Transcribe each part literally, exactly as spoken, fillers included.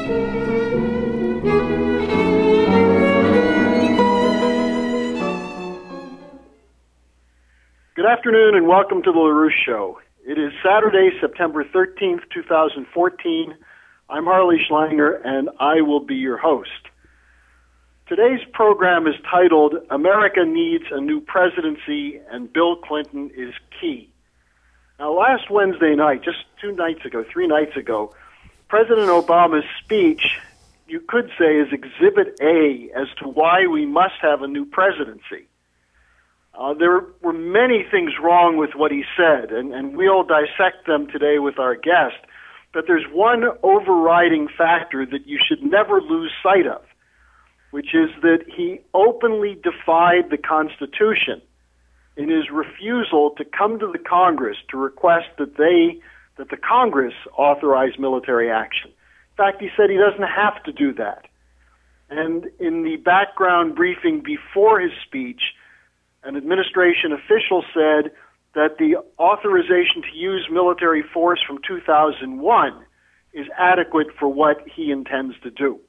Good afternoon and welcome to the LaRouche Show. It is Saturday, September thirteenth, two thousand fourteen. I'm Harley Schlanger and I will be your host. Today's program is titled America Needs a New Presidency and Bill Clinton is Key. Now last Wednesday night, just two nights ago, three nights ago, President Obama's speech, you could say, is Exhibit A as to why we must have a new presidency. Uh, there were many things wrong with what he said, and, and we'll dissect them today with our guest. But there's one overriding factor that you should never lose sight of, which is that he openly defied the Constitution in his refusal to come to the Congress to request that they, that the Congress authorize military action. In fact, he said he doesn't have to do that. And in the background briefing before his speech, an administration official said that the authorization to use military force from two thousand one is adequate for what he intends to do.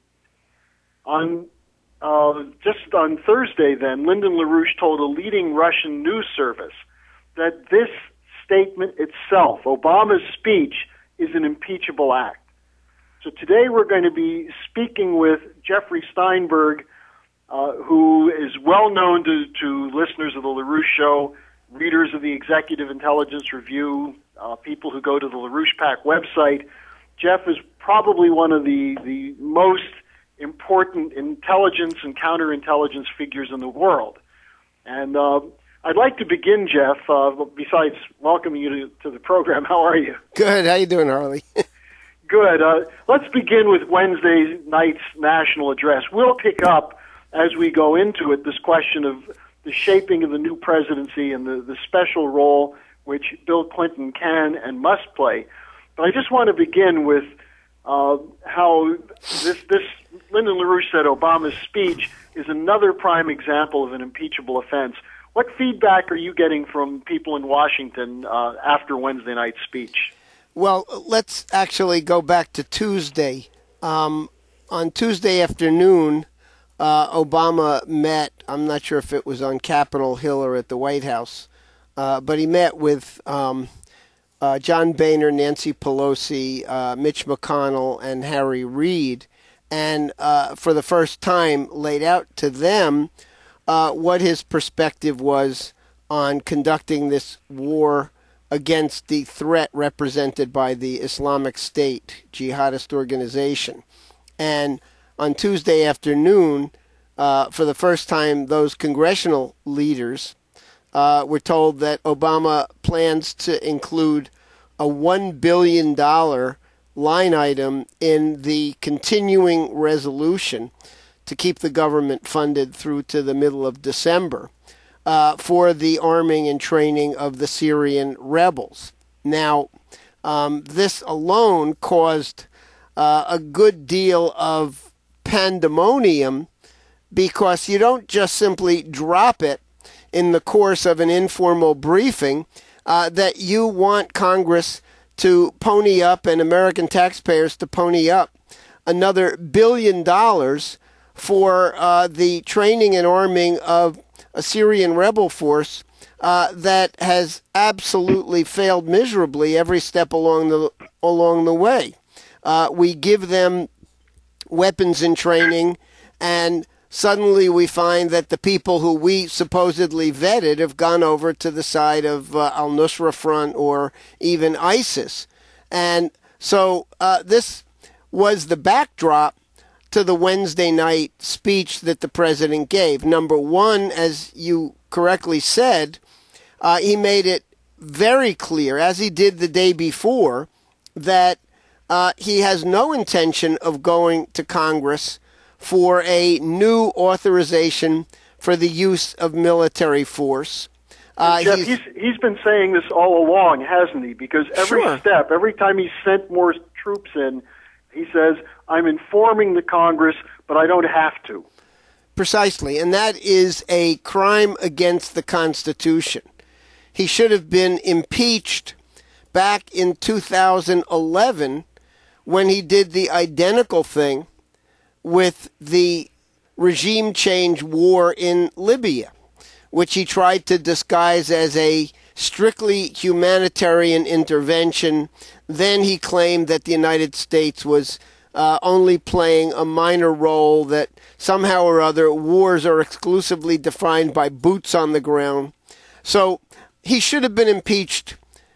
On uh, just on Thursday, then, Lyndon LaRouche told a leading Russian news service that this statement itself, Obama's speech, is an impeachable act. So today we're going to be speaking with Jeffrey Steinberg, Uh, who is well known to, to listeners of the LaRouche Show, readers of the Executive Intelligence Review, uh, people who go to the LaRouche PAC website. Jeff is probably one of the, the most important intelligence and counterintelligence figures in the world. And uh, I'd like to begin, Jeff, uh, besides welcoming you to, to the program. How are you? Good. How you doing, Harley? Good. Uh, let's begin with Wednesday night's national address. We'll pick up as we go into it, this question of the shaping of the new presidency and the, the special role which Bill Clinton can and must play. But I just want to begin with uh, how this, this Lyndon LaRouche said Obama's speech is another prime example of an impeachable offense. What feedback are you getting from people in Washington uh, after Wednesday night's speech? Well, let's actually go back to Tuesday. Um, on Tuesday afternoon, Uh, Obama met, I'm not sure if it was on Capitol Hill or at the White House, uh, but he met with um, uh, John Boehner, Nancy Pelosi, uh, Mitch McConnell, and Harry Reid, and uh, for the first time laid out to them uh, what his perspective was on conducting this war against the threat represented by the Islamic State jihadist organization. And on Tuesday afternoon, uh, for the first time, those congressional leaders uh, were told that Obama plans to include a one billion dollars line item in the continuing resolution to keep the government funded through to the middle of December uh, for the arming and training of the Syrian rebels. Now, um, this alone caused uh, a good deal of pandemonium, because you don't just simply drop it in the course of an informal briefing uh, that you want Congress to pony up and American taxpayers to pony up another billion dollars for uh, the training and arming of a Syrian rebel force uh, that has absolutely failed miserably every step along the along the way. Uh, we give them weapons and training, and suddenly we find that the people who we supposedly vetted have gone over to the side of uh, al-Nusra Front or even ISIS. And so uh, this was the backdrop to the Wednesday night speech that the president gave. Number one, as you correctly said, uh, he made it very clear, as he did the day before, that Uh, he has no intention of going to Congress for a new authorization for the use of military force. Uh, Jeff, he's, he's, he's been saying this all along, hasn't he? Because every sure. step, every time he's sent more troops in, he says, I'm informing the Congress, but I don't have to. Precisely, and that is a crime against the Constitution. He should have been impeached back in two thousand eleven when he did the identical thing with the regime change war in Libya, which he tried to disguise as a strictly humanitarian intervention. Then he claimed that the United States was uh, only playing a minor role, that somehow or other wars are exclusively defined by boots on the ground. So he should have been impeached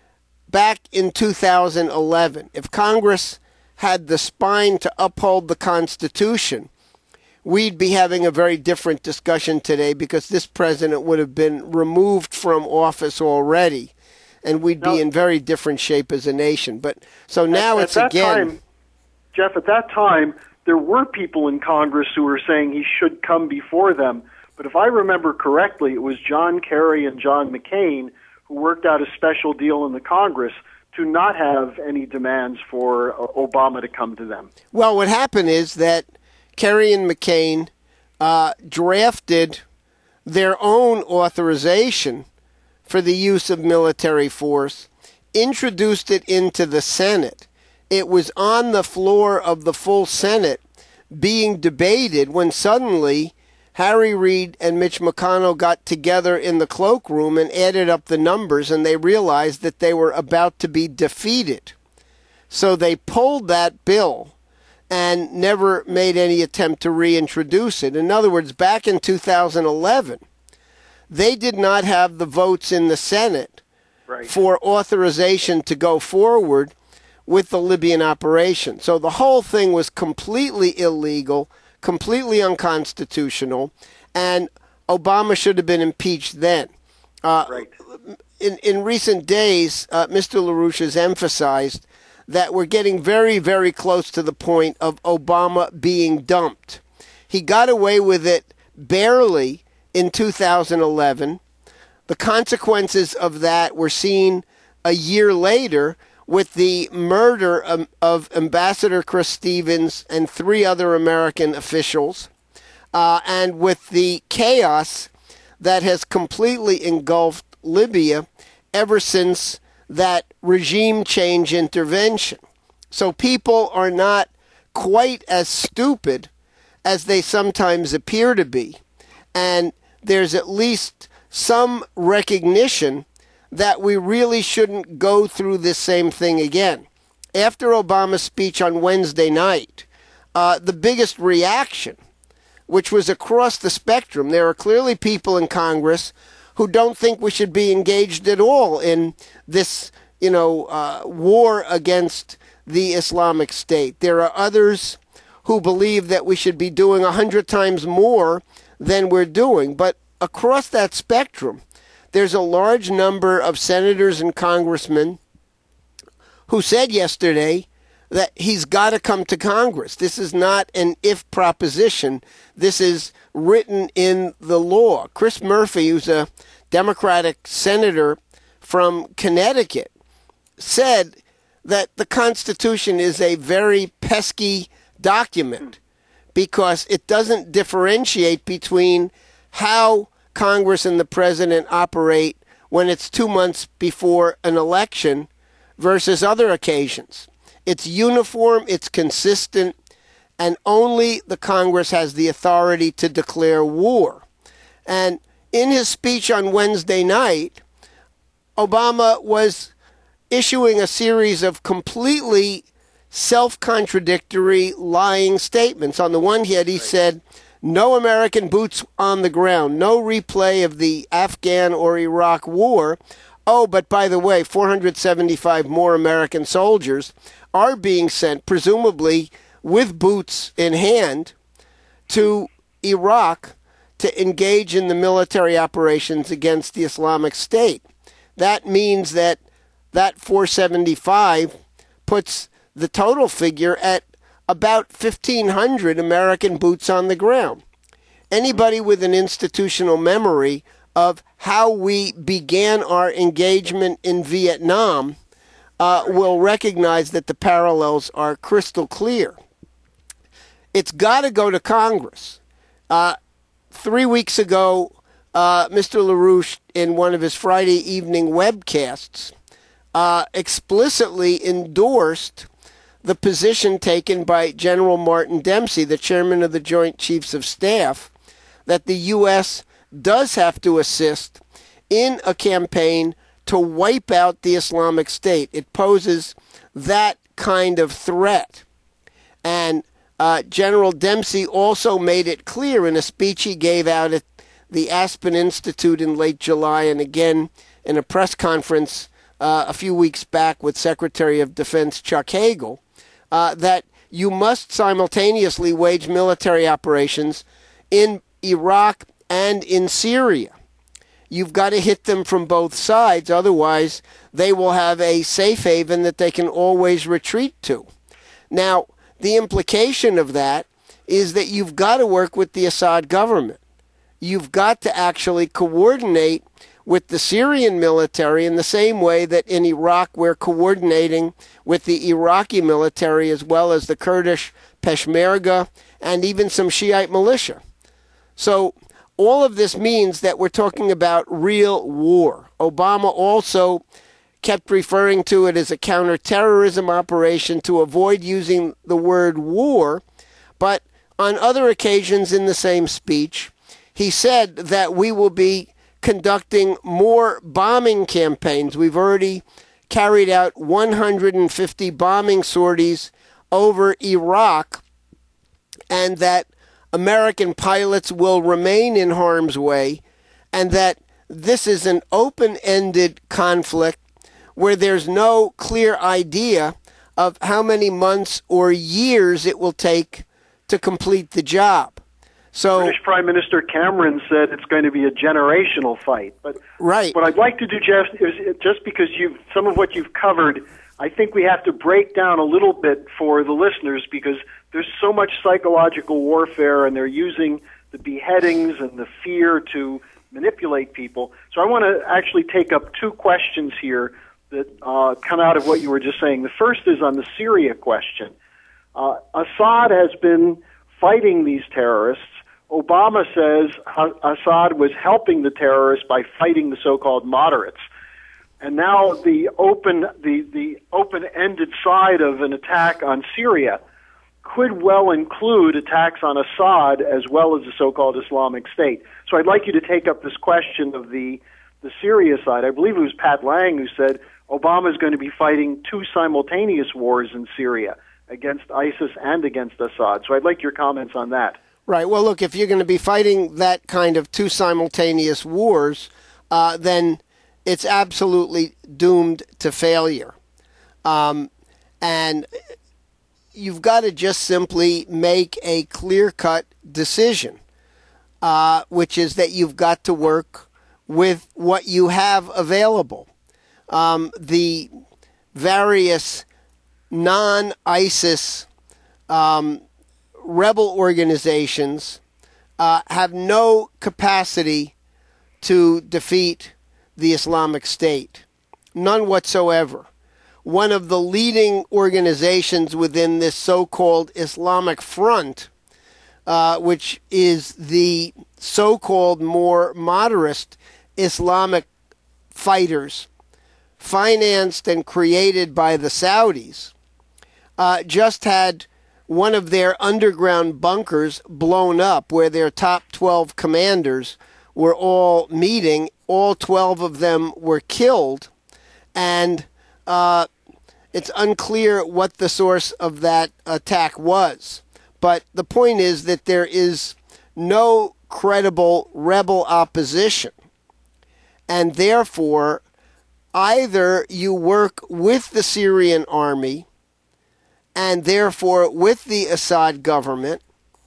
back in two thousand eleven. If Congress had the spine to uphold the Constitution, we'd be having a very different discussion today, because this president would have been removed from office already, and we'd be now, in very different shape as a nation. But so now at, it's at that again... Time, Jeff, at that time, there were people in Congress who were saying he should come before them. But if I remember correctly, it was John Kerry and John McCain who worked out a special deal in the Congress to not have any demands for uh, Obama to come to them. Well, what happened is that Kerry and McCain uh, drafted their own authorization for the use of military force, introduced it into the Senate. It was on the floor of the full Senate being debated when suddenly Harry Reid and Mitch McConnell got together in the cloakroom and added up the numbers, and they realized that they were about to be defeated. So they pulled that bill and never made any attempt to reintroduce it. In other words, back in two thousand eleven, they did not have the votes in the Senate right. for authorization to go forward with the Libyan operation. So the whole thing was completely illegal, completely unconstitutional, and Obama should have been impeached then. Uh, right. in, in recent days, uh, Mister LaRouche has emphasized that we're getting very, very close to the point of Obama being dumped. He got away with it barely in two thousand eleven. The consequences of that were seen a year later with the murder of, of Ambassador Chris Stevens and three other American officials, uh, and with the chaos that has completely engulfed Libya ever since that regime change intervention. So people are not quite as stupid as they sometimes appear to be. And there's at least some recognition that we really shouldn't go through this same thing again. After Obama's speech on Wednesday night, uh, the biggest reaction, which was across the spectrum, there are clearly people in Congress who don't think we should be engaged at all in this, you know, uh, war against the Islamic State. There are others who believe that we should be doing a hundred times more than we're doing. But across that spectrum, there's a large number of senators and congressmen who said yesterday that he's got to come to Congress. This is not an if proposition. This is written in the law. Chris Murphy, who's a Democratic senator from Connecticut, said that the Constitution is a very pesky document because it doesn't differentiate between how Congress and the president operate when it's two months before an election versus other occasions. It's uniform, it's consistent, and only the Congress has the authority to declare war. And in his speech on Wednesday night, Obama was issuing a series of completely self-contradictory, lying statements. On the one hand, he said, no American boots on the ground, no replay of the Afghan or Iraq war. Oh, but by the way, four hundred seventy-five more American soldiers are being sent, presumably with boots in hand, to Iraq to engage in the military operations against the Islamic State. That means that that four seventy-five puts the total figure at about fifteen hundred American boots on the ground. Anybody with an institutional memory of how we began our engagement in Vietnam uh, will recognize that the parallels are crystal clear. It's got to go to Congress. Uh, three weeks ago, uh, Mister LaRouche, in one of his Friday evening webcasts, uh, explicitly endorsed the position taken by General Martin Dempsey, the chairman of the Joint Chiefs of Staff, that the U S does have to assist in a campaign to wipe out the Islamic State. It poses that kind of threat. And uh, General Dempsey also made it clear in a speech he gave out at the Aspen Institute in late July, and again in a press conference uh, a few weeks back with Secretary of Defense Chuck Hagel, uh, that you must simultaneously wage military operations in Iraq and in Syria. You've got to hit them from both sides, otherwise they will have a safe haven that they can always retreat to. Now, the implication of that is that you've got to work with the Assad government. You've got to actually coordinate with the Syrian military in the same way that in Iraq we're coordinating with the Iraqi military as well as the Kurdish Peshmerga and even some Shiite militia. So all of this means that we're talking about real war. Obama also kept referring to it as a counterterrorism operation to avoid using the word war, but on other occasions in the same speech, he said that we will be conducting more bombing campaigns. We've already carried out one hundred fifty bombing sorties over Iraq, and that American pilots will remain in harm's way, and that this is an open-ended conflict where there's no clear idea of how many months or years it will take to complete the job. So, British Prime Minister Cameron said it's going to be a generational fight. But right. What I'd like to do, Jeff, is just because you've some of what you've covered, I think we have to break down a little bit for the listeners because there's so much psychological warfare and they're using the beheadings and the fear to manipulate people. So I want to actually take up two questions here that uh, come out of what you were just saying. The first is on the Syria question. Uh, Assad has been fighting these terrorists. Obama says Assad was helping the terrorists by fighting the so-called moderates. And now the open, the, the open-ended side of an attack on Syria could well include attacks on Assad as well as the so-called Islamic State. So I'd like you to take up this question of the, the Syria side. I believe it was Pat Lang who said Obama is going to be fighting two simultaneous wars in Syria against ISIS and against Assad. So I'd like your comments on that. Right. Well, look, if you're going to be fighting that kind of two simultaneous wars, uh, then it's absolutely doomed to failure. Um, and you've got to just simply make a clear-cut decision, uh, which is that you've got to work with what you have available. Um, the various non-ISIS um, rebel organizations uh, have no capacity to defeat the Islamic State. None whatsoever. One of the leading organizations within this so-called Islamic Front, uh, which is the so-called more moderate Islamic fighters, financed and created by the Saudis, uh, just had one of their underground bunkers blown up where their top twelve commanders were all meeting. All twelve of them were killed, and uh, it's unclear what the source of that attack was. But the point is that there is no credible rebel opposition, and therefore either you work with the Syrian army and therefore with the Assad government,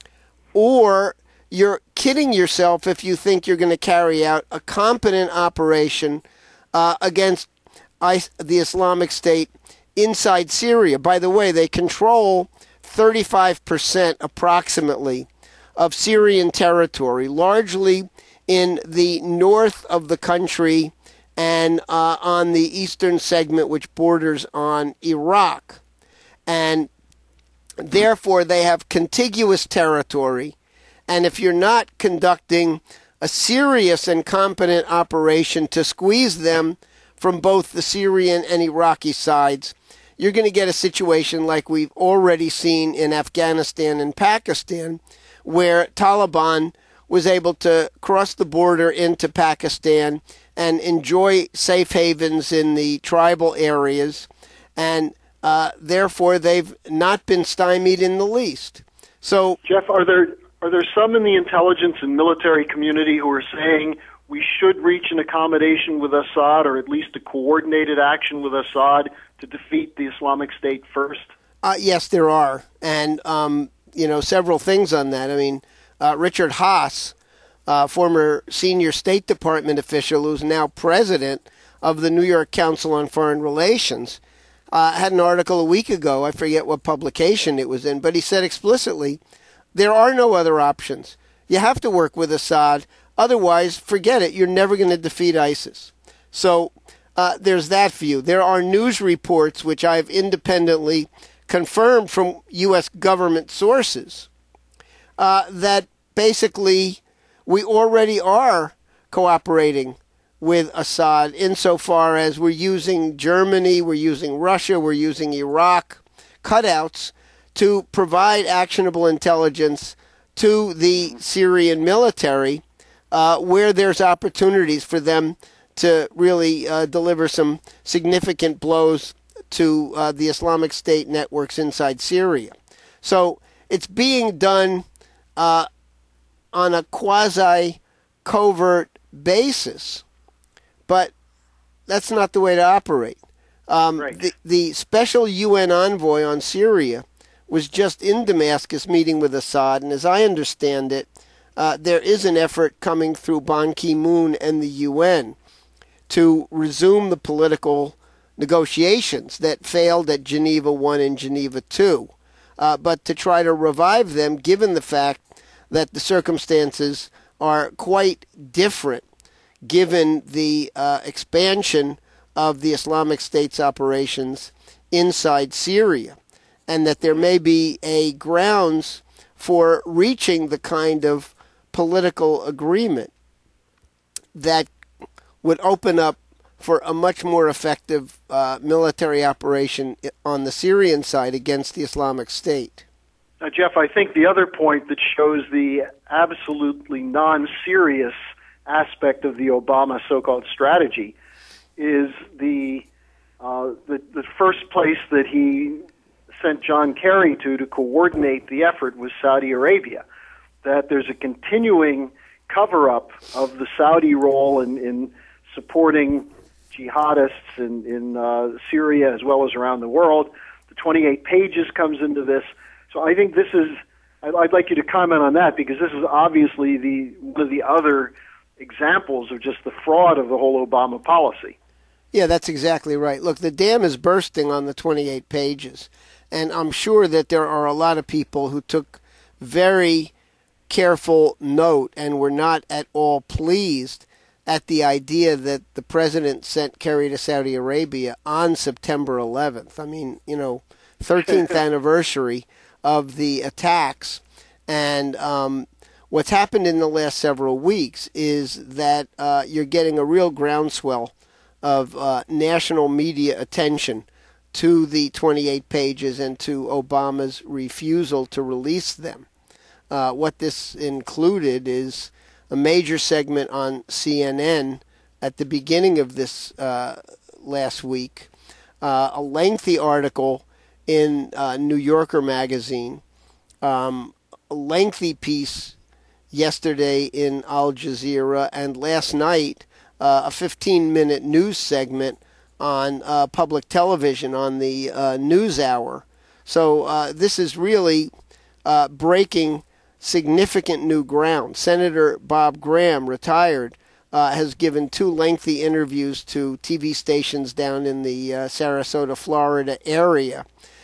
or you're kidding yourself if you think you're going to carry out a competent operation uh, against the Islamic State inside Syria. By the way, they control thirty-five percent approximately of Syrian territory, largely in the north of the country and uh, on the eastern segment which borders on Iraq. And therefore they have contiguous territory, and if you're not conducting a serious and competent operation to squeeze them from both the Syrian and Iraqi sides, you're going to get a situation like we've already seen in Afghanistan and Pakistan, where Taliban was able to cross the border into Pakistan and enjoy safe havens in the tribal areas, and uh, therefore they've not been stymied in the least. So, Jeff, are there are there some in the intelligence and military community who are saying we should reach an accommodation with Assad, or at least a coordinated action with Assad to defeat the Islamic State first? Uh, yes, there are, and um, you know, several things on that. I mean, uh, Richard Haas, uh, former senior State Department official who's now president of the New York Council on Foreign Relations, uh, had an article a week ago. I forget what publication it was in, but he said explicitly, there are no other options. You have to work with Assad. Otherwise, forget it. You're never going to defeat ISIS. So uh, there's that view. There are news reports, which I've independently confirmed from U S government sources, uh, that basically we already are cooperating with Assad insofar as we're using Germany, we're using Russia, we're using Iraq cutouts to provide actionable intelligence to the Syrian military, uh, where there's opportunities for them to really uh, deliver some significant blows to uh, the Islamic State networks inside Syria. So it's being done uh, on a quasi-covert basis, but that's not the way to operate. Um, right. the, the special U N envoy on Syria was just in Damascus meeting with Assad, and as I understand it, uh, there is an effort coming through Ban Ki-moon and the U N to resume the political negotiations that failed at Geneva one and Geneva two, uh, but to try to revive them given the fact that the circumstances are quite different given the uh, expansion of the Islamic State's operations inside Syria, and that there may be a grounds for reaching the kind of political agreement that would open up for a much more effective uh, military operation on the Syrian side against the Islamic State. Now, Jeff, I think the other point that shows the absolutely non-serious aspect of the Obama so-called strategy is the, uh, the the first place that he sent John Kerry to to coordinate the effort was Saudi Arabia. That there's a continuing cover-up of the Saudi role in, in supporting jihadists in, in uh, Syria as well as around the world. The twenty-eight pages comes into this. So I think this is, I'd, I'd like you to comment on that, because this is obviously the one of the other examples of just the fraud of the whole Obama policy. Yeah, that's exactly right. Look, the dam is bursting on the twenty-eight pages, and I'm sure that there are a lot of people who took very careful note and were not at all pleased at the idea that the president sent Kerry to Saudi Arabia on September eleventh. I mean, you know, thirteenth anniversary of the attacks. And um, what's happened in the last several weeks is that uh, you're getting a real groundswell of uh, national media attention to the twenty-eight pages and to Obama's refusal to release them. Uh, what this included is a major segment on C N N at the beginning of this uh, last week, uh, a lengthy article in uh, New Yorker magazine, um, a lengthy piece yesterday in Al Jazeera, and last night uh, a fifteen-minute news segment on uh, public television on the uh, NewsHour. So uh, this is really uh, breaking significant new ground. Senator Bob Graham, retired, uh, has given two lengthy interviews to T V stations down in the uh, Sarasota, Florida area.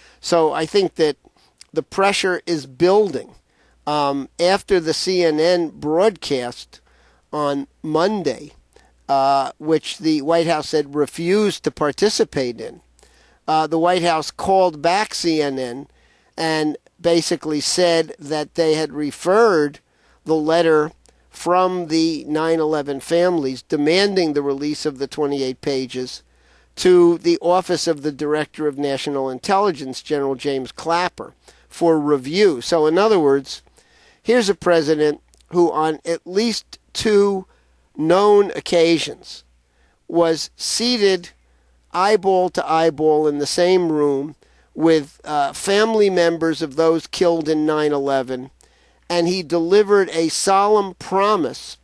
So I think that the pressure is building. Um, after the C N N broadcast on Monday, uh, which the White House had refused to participate in, uh, the White House called back C N N and basically said that they had referred the letter from the nine eleven families demanding the release of the twenty-eight pages to the Office of the Director of National Intelligence, General James Clapper, for review. So in other words, here's a president who on at least two known occasions was seated eyeball to eyeball in the same room with uh, family members of those killed in nine eleven, and he delivered a solemn promise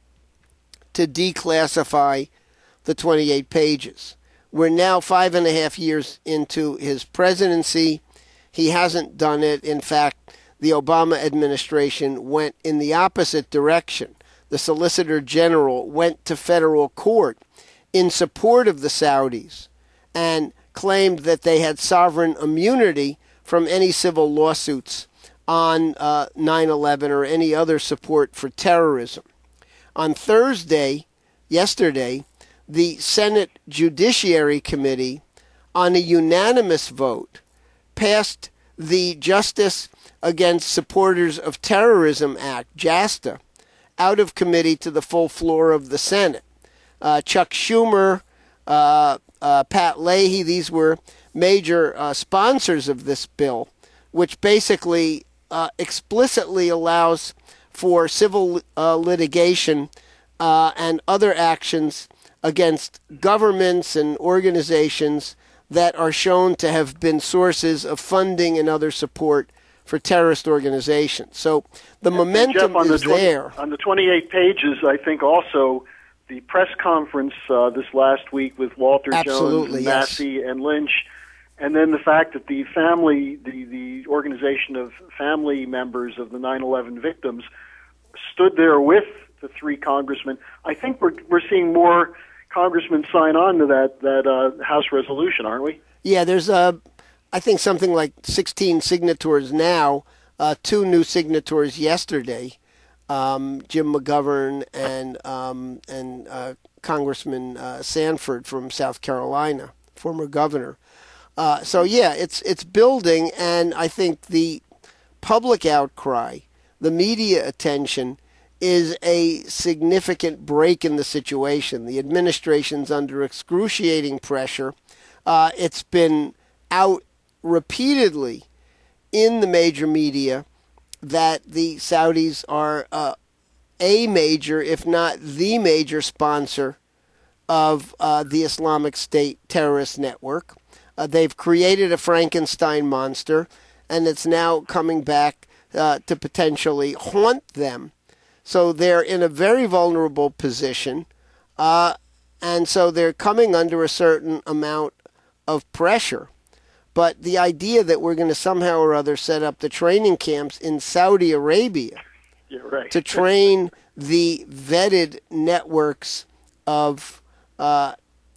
to declassify the twenty-eight pages. We're now five and a half years into his presidency. He hasn't done it. In fact, the Obama administration went in the opposite direction. The Solicitor General went to federal court in support of the Saudis and claimed that they had sovereign immunity from any civil lawsuits on uh, nine eleven or any other support for terrorism. On Thursday, yesterday, the Senate Judiciary Committee, on a unanimous vote, passed the Justice Against Supporters of Terrorism Act, JASTA, out of committee to the full floor of the Senate. Uh, Chuck Schumer, uh, uh, Pat Leahy, these were major uh, sponsors of this bill, which basically uh, explicitly allows for civil uh, litigation uh, and other actions against governments and organizations that are shown to have been sources of funding and other support for terrorist organizations. So the and momentum Jeff, on is the twenty, there. On the twenty-eight pages, I think also the press conference uh, this last week with Walter Absolutely, Jones and yes. Massey and Lynch, and then the fact that the family, the, the organization of family members of the nine eleven victims stood there with the three congressmen. I think we're we're seeing more congressmen sign on to that, that uh, House resolution, aren't we? Yeah, there's, uh, I think, something like sixteen signatories now, uh, two new signatories yesterday, um, Jim McGovern and um, and uh, Congressman uh, Sanford from South Carolina, former governor. Uh, so, yeah, it's it's building, and I think the public outcry, the media attention, is a significant break in the situation. The administration's under excruciating pressure. Uh, it's been out repeatedly in the major media that the Saudis are uh, a major, if not the major sponsor of uh, the Islamic State terrorist network. Uh, they've created a Frankenstein monster, and it's now coming back uh, to potentially haunt them. So they're in a very vulnerable position, uh, and so they're coming under a certain amount of pressure. But the idea that we're going to somehow or other set up the training camps in Saudi Arabia yeah, right. to train the vetted networks of uh,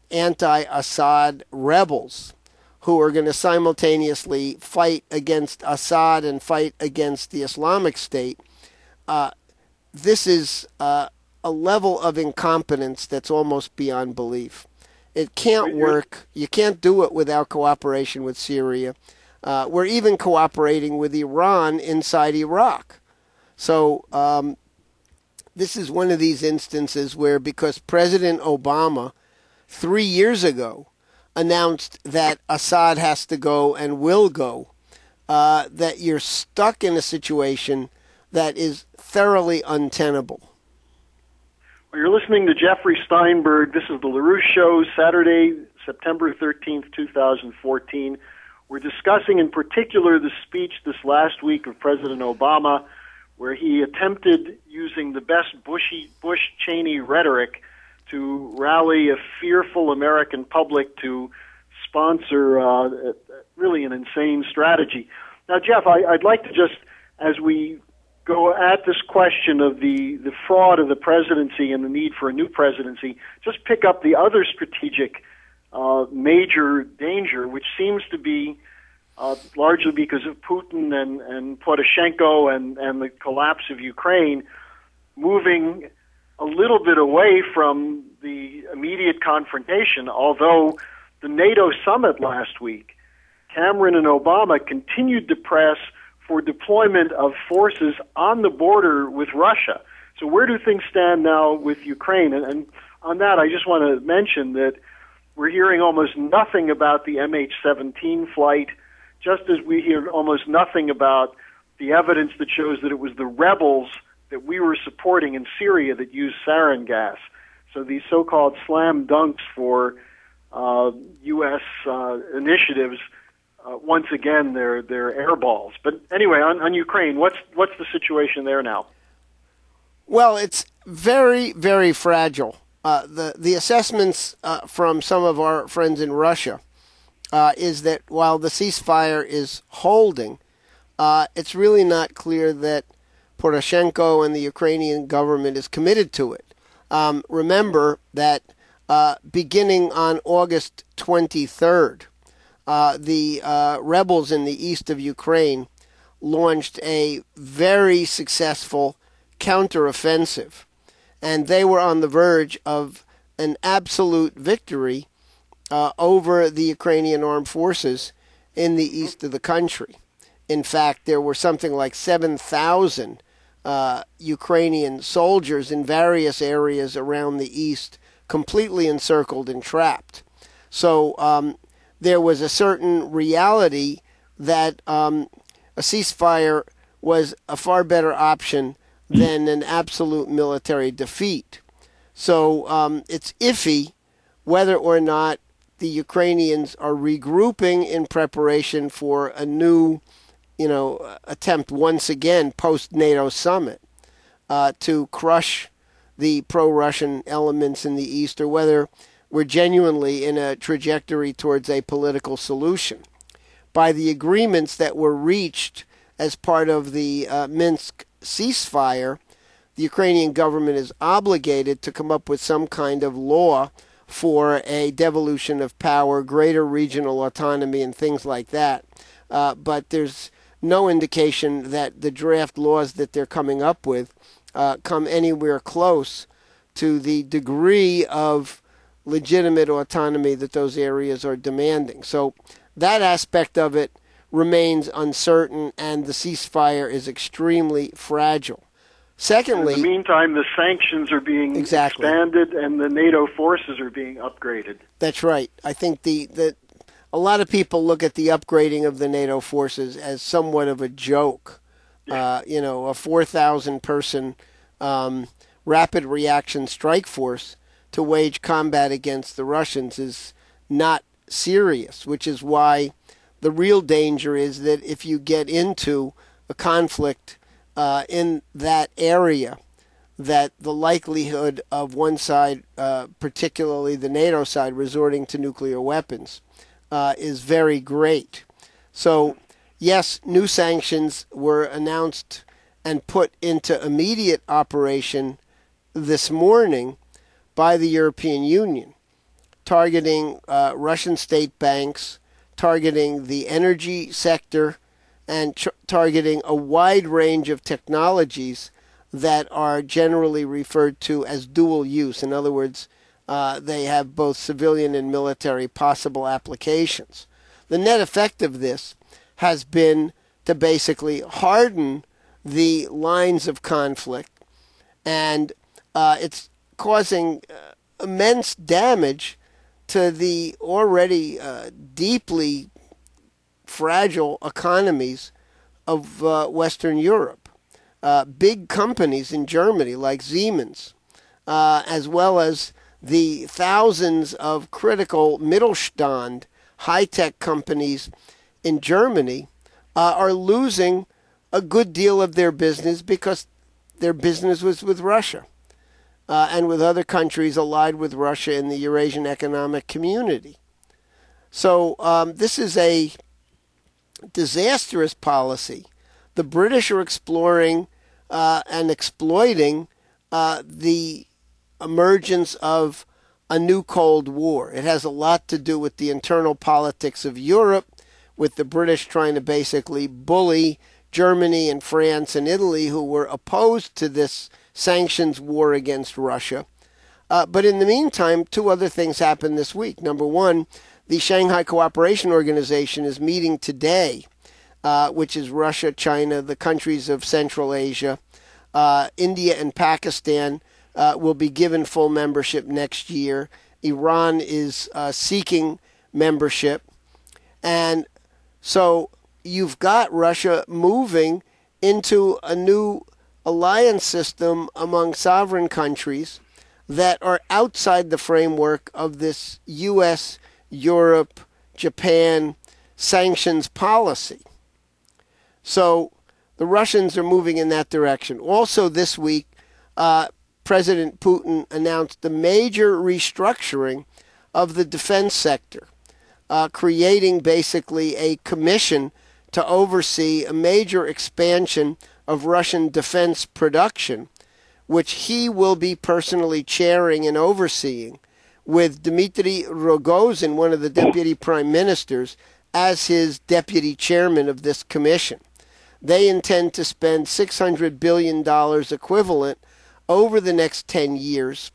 anti-Assad rebels who are going to simultaneously fight against Assad and fight against the Islamic State, uh, this is uh, a level of incompetence that's almost beyond belief. It can't work. You can't do it without cooperation with Syria. Uh, we're even cooperating with Iran inside Iraq. So um, this is one of these instances where, because President Obama three years ago announced that Assad has to go and will go, uh, that you're stuck in a situation that is thoroughly untenable. Well, you're listening to Jeffrey Steinberg. This is the LaRouche Show, Saturday, September thirteenth, twenty fourteen. We're discussing in particular the speech this last week of President Obama, where he attempted, using the best Bushy, Bush-Cheney rhetoric, to rally a fearful American public to sponsor uh, really an insane strategy. Now, Jeff, I, I'd like to just, as we go at this question of the, the fraud of the presidency and the need for a new presidency, just pick up the other strategic uh, major danger, which seems to be uh, largely because of Putin and, and Poroshenko and, and the collapse of Ukraine, moving a little bit away from the immediate confrontation, although the NATO summit last week, Cameron and Obama continued to press for deployment of forces on the border with Russia. So where do things stand now with Ukraine? And, and on that, I just want to mention that we're hearing almost nothing about the M H seventeen flight, just as we hear almost nothing about the evidence that shows that it was the rebels that we were supporting in Syria that used sarin gas. So these so-called slam dunks for uh, U S uh, initiatives, uh, once again, they're, they're airballs. But anyway, on, on Ukraine, what's, what's the situation there now? Well, it's very, very fragile. Uh, the, the assessments uh, from some of our friends in Russia uh, is that while the ceasefire is holding, uh, it's really not clear that Poroshenko and the Ukrainian government is committed to it. Um, remember that uh, beginning on August twenty-third, uh, the uh, rebels in the east of Ukraine launched a very successful counteroffensive, and they were on the verge of an absolute victory uh, over the Ukrainian armed forces in the east of the country. In fact, there were something like seven thousand Uh, Ukrainian soldiers in various areas around the east, completely encircled and trapped. So um, there was a certain reality that um, a ceasefire was a far better option than an absolute military defeat. So um, it's iffy whether or not the Ukrainians are regrouping in preparation for a new you know, attempt once again post-NATO summit uh, to crush the pro-Russian elements in the East, or whether we're genuinely in a trajectory towards a political solution. By the agreements that were reached as part of the uh, Minsk ceasefire, the Ukrainian government is obligated to come up with some kind of law for a devolution of power, greater regional autonomy, and things like that. Uh, but there's no indication that the draft laws that they're coming up with uh, come anywhere close to the degree of legitimate autonomy that those areas are demanding. So that aspect of it remains uncertain, and the ceasefire is extremely fragile. Secondly, in the meantime, the sanctions are being exactly. expanded and the NATO forces are being upgraded. That's right. I think the, the a lot of people look at the upgrading of the NATO forces as somewhat of a joke. Uh, you know, a four thousand person um, rapid reaction strike force to wage combat against the Russians is not serious, which is why the real danger is that if you get into a conflict uh, in that area, that the likelihood of one side, uh, particularly the NATO side, resorting to nuclear weapons Uh, is very great. So, yes, new sanctions were announced and put into immediate operation this morning by the European Union, targeting uh, Russian state banks, targeting the energy sector, and ch- targeting a wide range of technologies that are generally referred to as dual use. In other words, Uh, they have both civilian and military possible applications. The net effect of this has been to basically harden the lines of conflict, and uh, it's causing uh, immense damage to the already uh, deeply fragile economies of uh, Western Europe. Uh, big companies in Germany like Siemens, uh, as well as the thousands of critical Mittelstand high-tech companies in Germany uh, are losing a good deal of their business because their business was with Russia uh, and with other countries allied with Russia in the Eurasian Economic Community. So um, this is a disastrous policy. The British are exploring uh, and exploiting uh, the emergence of a new Cold War. It has a lot to do with the internal politics of Europe, with the British trying to basically bully Germany and France and Italy, who were opposed to this sanctions war against Russia. Uh, but in the meantime, two other things happened this week. Number one, the Shanghai Cooperation Organization is meeting today, uh, which is Russia, China, the countries of Central Asia, uh, India, and Pakistan. Uh, will be given full membership next year, Iran is uh, seeking membership. And so you've got Russia moving into a new alliance system among sovereign countries that are outside the framework of this U S, Europe, Japan sanctions policy. So the Russians are moving in that direction. Also this week, uh, President Putin announced a major restructuring of the defense sector, uh, creating basically a commission to oversee a major expansion of Russian defense production, which he will be personally chairing and overseeing, with Dmitry Rogozin, one of the deputy prime ministers, as his deputy chairman of this commission. They intend to spend six hundred billion dollars equivalent over the next ten years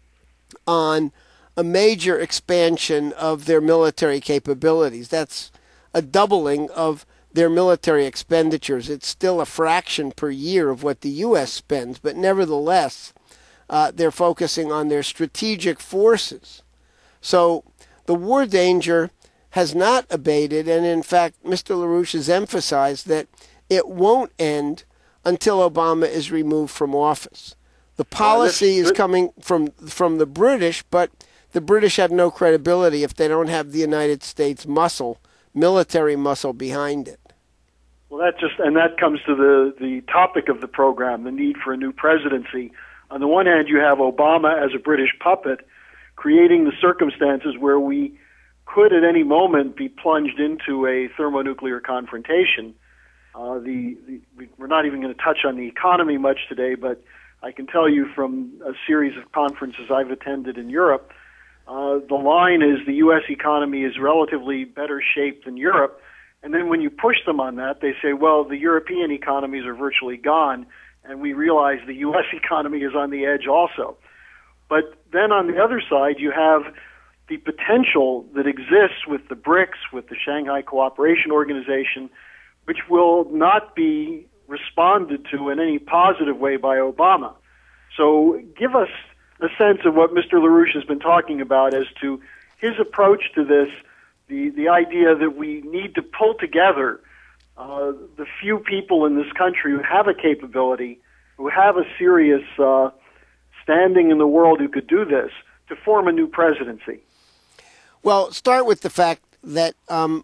on a major expansion of their military capabilities. That's a doubling of their military expenditures. It's still a fraction per year of what the U S spends, but nevertheless, uh, they're focusing on their strategic forces. So the war danger has not abated, and in fact, Mister LaRouche has emphasized that it won't end until Obama is removed from office. The policy is coming from from the British, but the British have no credibility if they don't have the United States muscle, military muscle behind it. Well, that just and that comes to the the topic of the program, the need for a new presidency. On the one hand, you have Obama as a British puppet, creating the circumstances where we could at any moment be plunged into a thermonuclear confrontation. Uh, the, the we're not even going to touch on the economy much today, but I can tell you from a series of conferences I've attended in Europe, uh, the line is the U S economy is relatively better shaped than Europe. And then when you push them on that, they say, well, the European economies are virtually gone, and we realize the U S economy is on the edge also. But then on the other side, you have the potential that exists with the BRICS, with the Shanghai Cooperation Organization, which will not be responded to in any positive way by Obama. So give us a sense of what Mister LaRouche has been talking about as to his approach to this, the, the idea that we need to pull together uh, the few people in this country who have a capability, who have a serious uh, standing in the world who could do this, to form a new presidency. Well, start with the fact that um,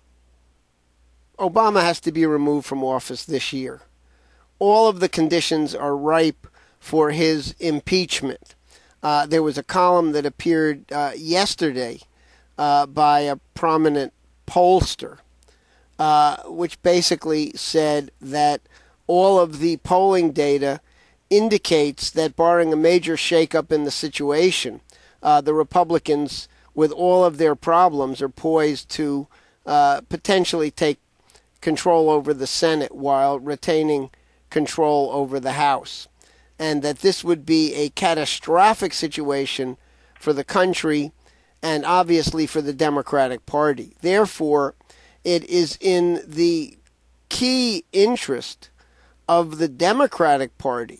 Obama has to be removed from office this year. All of the conditions are ripe for his impeachment. Uh, there was a column that appeared uh, yesterday uh, by a prominent pollster, uh, which basically said that all of the polling data indicates that barring a major shakeup in the situation, uh, the Republicans, with all of their problems, are poised to uh, potentially take control over the Senate while retaining control over the House, and that this would be a catastrophic situation for the country and obviously for the Democratic Party. Therefore, it is in the key interest of the Democratic Party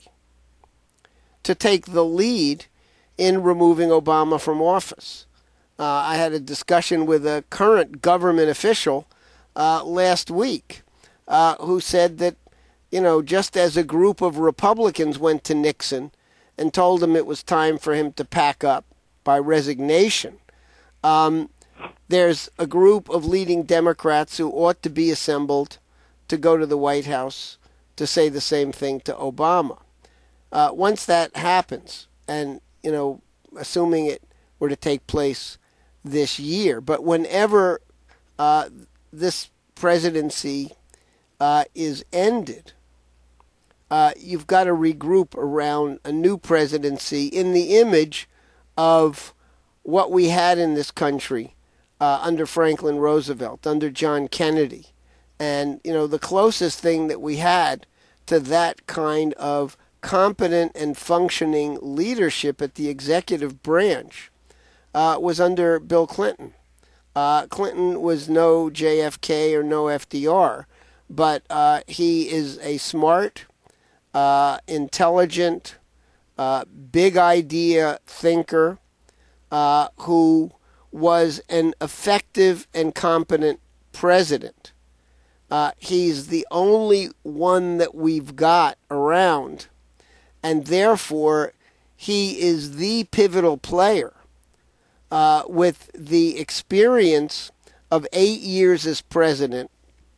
to take the lead in removing Obama from office. Uh, I had a discussion with a current government official uh, last week uh, who said that, you know, just as a group of Republicans went to Nixon and told him it was time for him to pack up by resignation, um, there's a group of leading Democrats who ought to be assembled to go to the White House to say the same thing to Obama. Uh, once that happens, and, you know, assuming it were to take place this year, but whenever uh, this presidency uh, is ended, uh, you've got to regroup around a new presidency in the image of what we had in this country uh, under Franklin Roosevelt, under John Kennedy. And, you know, the closest thing that we had to that kind of competent and functioning leadership at the executive branch uh, was under Bill Clinton. Uh, Clinton was no J F K or no F D R, but uh, he is a smart, uh, intelligent, uh, big idea thinker, uh, who was an effective and competent president. Uh, he's the only one that we've got around, and therefore he is the pivotal player uh, with the experience of eight years as president,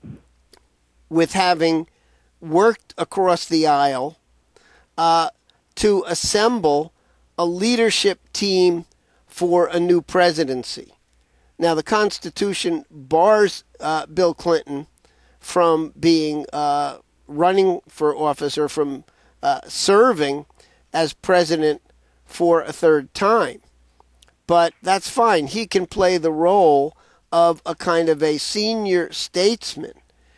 with having worked across the aisle uh, to assemble a leadership team for a new presidency. Now, the Constitution bars uh, Bill Clinton from being uh, running for office or from uh, serving as president for a third time. But that's fine. He can play the role of a kind of a senior statesman,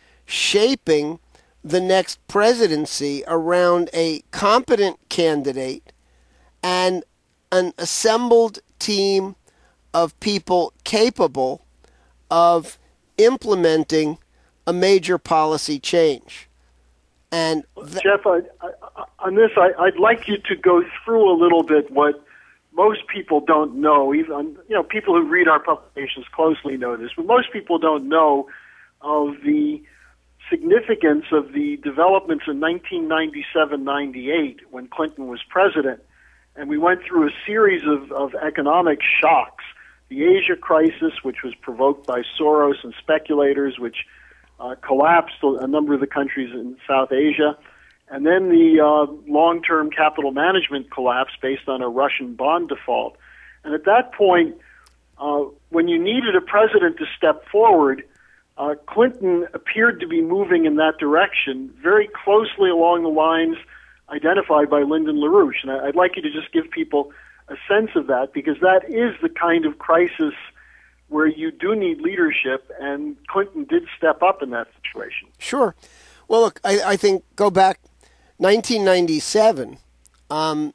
shaping the next presidency around a competent candidate and an assembled team of people capable of implementing a major policy change. And th- Jeff, I, I, on this, I, I'd like you to go through a little bit what most people don't know. Even you know, people who read our publications closely know this, but most people don't know of the significance of the developments in nineteen ninety-seven ninety-eight when Clinton was president. And we went through a series of, of economic shocks. The Asia crisis, which was provoked by Soros and speculators, which uh, collapsed a number of the countries in South Asia. And then the uh, long-term capital management collapse based on a Russian bond default. And at that point, uh, when you needed a president to step forward, uh, Clinton appeared to be moving in that direction very closely along the lines identified by Lyndon LaRouche. And I'd like you to just give people a sense of that, because that is the kind of crisis where you do need leadership, and Clinton did step up in that situation. Sure. Well, look, I, I think go back nineteen ninety-seven, um,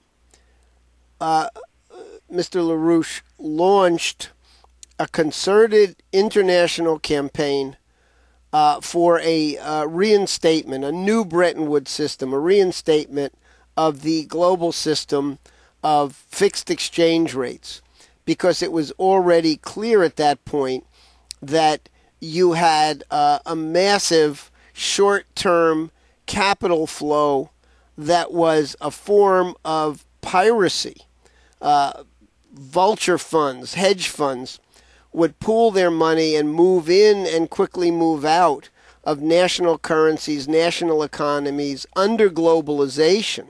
uh, Mister LaRouche launched a concerted international campaign uh, for a uh, reinstatement, a new Bretton Woods system, a reinstatement of the global system of fixed exchange rates, because it was already clear at that point that you had uh, a massive short-term capital flow that was a form of piracy. Uh, vulture funds, hedge funds, would pool their money and move in and quickly move out of national currencies, national economies under globalization,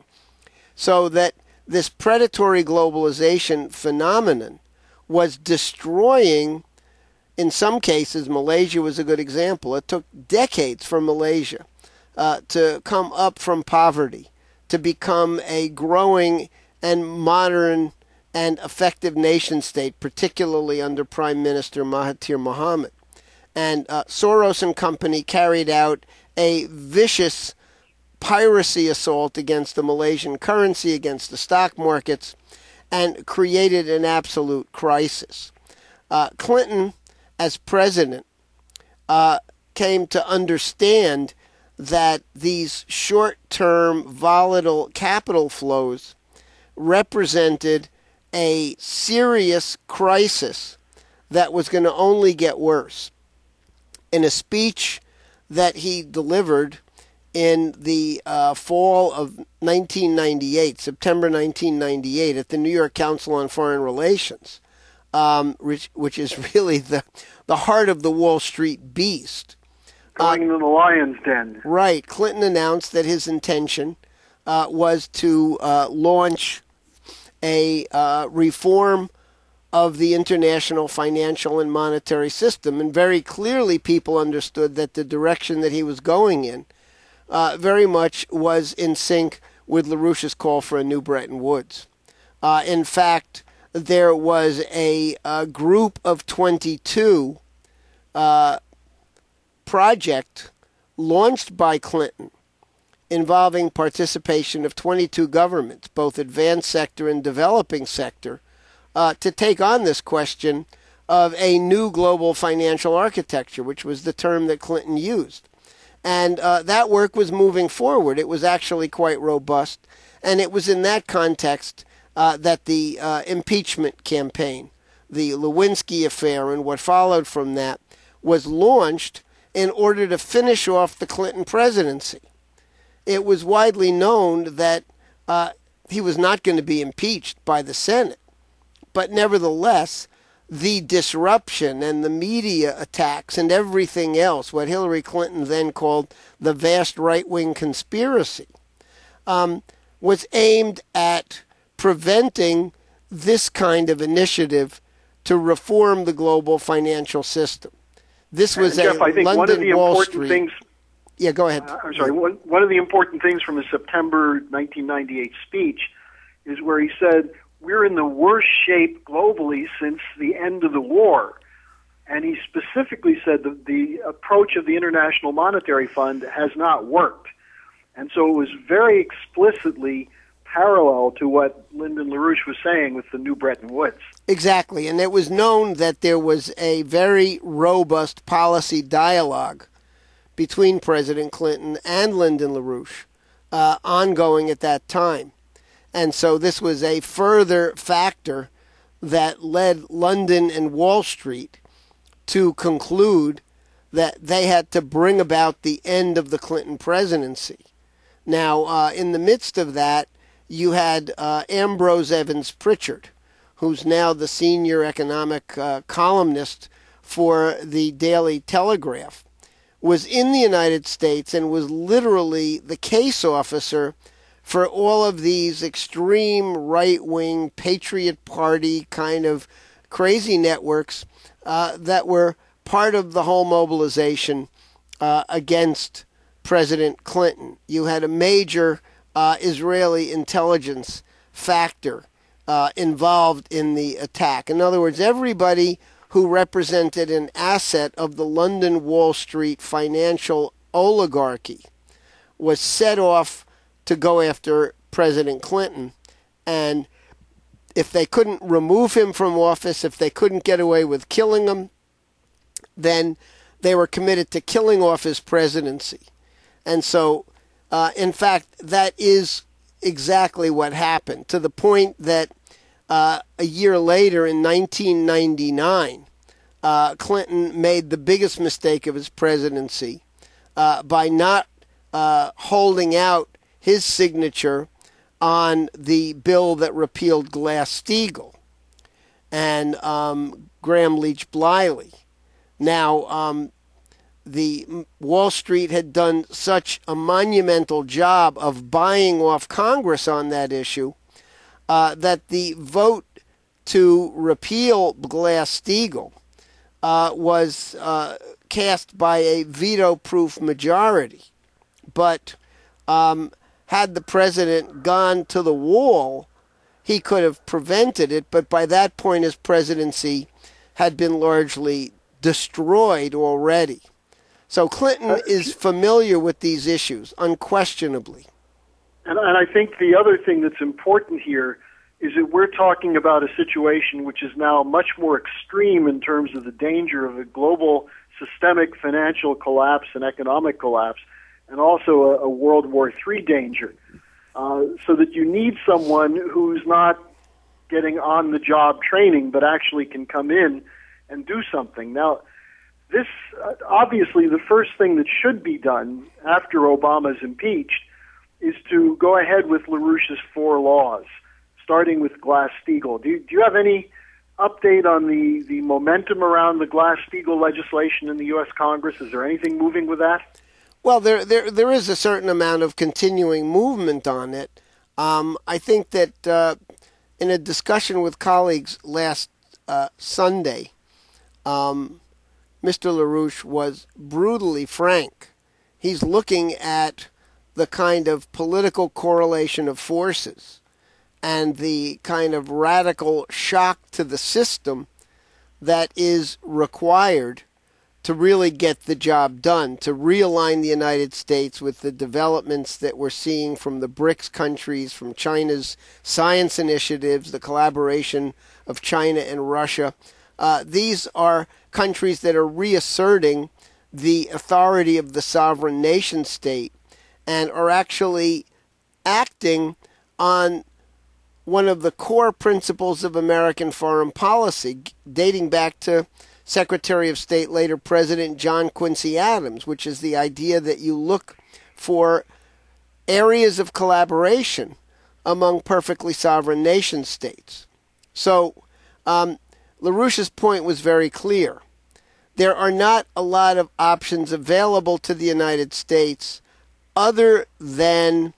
so that this predatory globalization phenomenon was destroying, in some cases, Malaysia was a good example. It took decades for Malaysia uh, to come up from poverty, to become a growing and modern and effective nation state, particularly under Prime Minister Mahathir Mohamad. And uh, Soros and company carried out a vicious piracy assault against the Malaysian currency, against the stock markets, and created an absolute crisis. Uh, Clinton, as president, uh, came to understand that these short-term volatile capital flows represented a serious crisis that was going to only get worse. In a speech that he delivered in the uh, fall of nineteen ninety-eight, September nineteen ninety-eight, at the New York Council on Foreign Relations, um, which, which is really the, the heart of the Wall Street beast. Going uh, into the lion's den. Right. Clinton announced that his intention uh, was to uh, launch a uh, reform of the international financial and monetary system, and very clearly people understood that the direction that he was going in uh, very much was in sync with LaRouche's call for a new Bretton Woods. Uh, in fact, there was a, a group of twenty-two uh, project launched by Clinton involving participation of twenty-two governments, both advanced sector and developing sector, uh, to take on this question of a new global financial architecture, which was the term that Clinton used. And uh, that work was moving forward. It was actually quite robust. And it was in that context uh, that the uh, impeachment campaign, the Lewinsky affair, and what followed from that was launched in order to finish off the Clinton presidency. It was widely known that uh, he was not going to be impeached by the Senate, but nevertheless, the disruption and the media attacks and everything else, what Hillary Clinton then called the vast right-wing conspiracy, um, was aimed at preventing this kind of initiative to reform the global financial system. This was and a Jeff, I think London one of the Wall important Street. Things, yeah, go ahead. Uh, I'm sorry. One, one of the important things from his September nineteen ninety-eight speech is where he said, we're in the worst shape globally since the end of the war. And he specifically said that the approach of the International Monetary Fund has not worked. And so it was very explicitly parallel to what Lyndon LaRouche was saying with the new Bretton Woods. Exactly. And it was known that there was a very robust policy dialogue between President Clinton and Lyndon LaRouche uh, ongoing at that time. And so this was a further factor that led London and Wall Street to conclude that they had to bring about the end of the Clinton presidency. Now, uh, in the midst of that, you had uh, Ambrose Evans Pritchard, who's now the senior economic uh, columnist for the Daily Telegraph, was in the United States and was literally the case officer for all of these extreme right-wing Patriot Party kind of crazy networks uh, that were part of the whole mobilization uh, against President Clinton. You had a major uh, Israeli intelligence factor uh, involved in the attack. In other words, everybody who represented an asset of the London Wall Street financial oligarchy was set off to go after President Clinton. And if they couldn't remove him from office, if they couldn't get away with killing him, then they were committed to killing off his presidency. And so, uh, in fact, that is exactly what happened, to the point that uh, a year later, in nineteen ninety-nine, uh, Clinton made the biggest mistake of his presidency uh, by not uh, holding out his signature on the bill that repealed Glass-Steagall and um, Graham Leach Bliley. Now, um, the Wall Street had done such a monumental job of buying off Congress on that issue uh, that the vote to repeal Glass-Steagall uh, was uh, cast by a veto-proof majority. But um, had the president gone to the wall, he could have prevented it, but by that point his presidency had been largely destroyed already. So Clinton is familiar with these issues, unquestionably. And, and I think the other thing that's important here is that we're talking about a situation which is now much more extreme in terms of the danger of a global systemic financial collapse and economic collapse, and also a, a World War Three danger. Uh, so that you need someone who's not getting on-the-job training, but actually can come in and do something. Now, this, uh, obviously, the first thing that should be done after Obama's impeached is to go ahead with LaRouche's four laws, starting with Glass-Steagall. Do you, do you have any update on the, the momentum around the Glass-Steagall legislation in the U S Congress? Is there anything moving with that? Well, there there there is a certain amount of continuing movement on it. Um, I think that uh, in a discussion with colleagues last uh, Sunday, um, Mister LaRouche was brutally frank. He's looking at the kind of political correlation of forces and the kind of radical shock to the system that is required to really get the job done, to realign the United States with the developments that we're seeing from the BRICS countries, from China's science initiatives, the collaboration of China and Russia. Uh, these are countries that are reasserting the authority of the sovereign nation state and are actually acting on one of the core principles of American foreign policy, dating back to Secretary of State, later President John Quincy Adams, which is the idea that you look for areas of collaboration among perfectly sovereign nation states. So um, LaRouche's point was very clear. There are not a lot of options available to the United States other than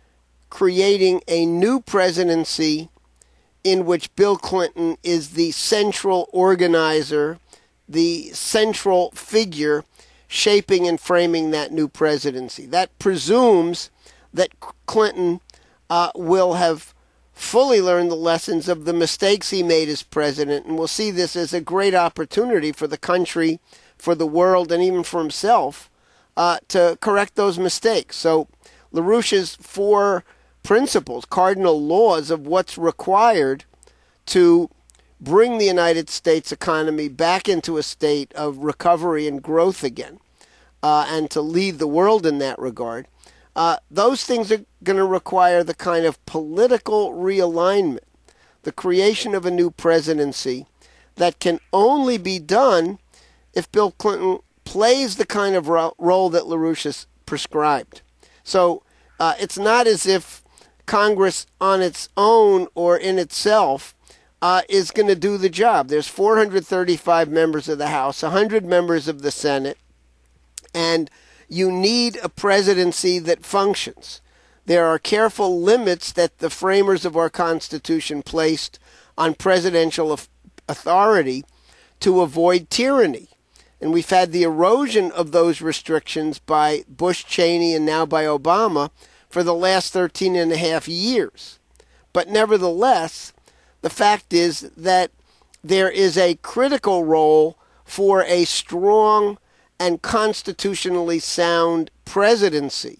creating a new presidency in which Bill Clinton is the central organizer, the central figure shaping and framing that new presidency. That presumes that Clinton uh, will have fully learned the lessons of the mistakes he made as president, and will see this as a great opportunity for the country, for the world, and even for himself uh, to correct those mistakes. So LaRouche's four principles, cardinal laws of what's required to bring the United States economy back into a state of recovery and growth again, uh, and to lead the world in that regard, uh, those things are going to require the kind of political realignment, the creation of a new presidency that can only be done if Bill Clinton plays the kind of ro- role that LaRouche has prescribed. So uh, it's not as if Congress on its own or in itself uh, is going to do the job. There's four hundred thirty-five members of the House, one hundred members of the Senate, and you need a presidency that functions. There are careful limits that the framers of our Constitution placed on presidential authority to avoid tyranny. And we've had the erosion of those restrictions by Bush, Cheney, and now by Obama for the last thirteen and a half years. But nevertheless, the fact is that there is a critical role for a strong and constitutionally sound presidency.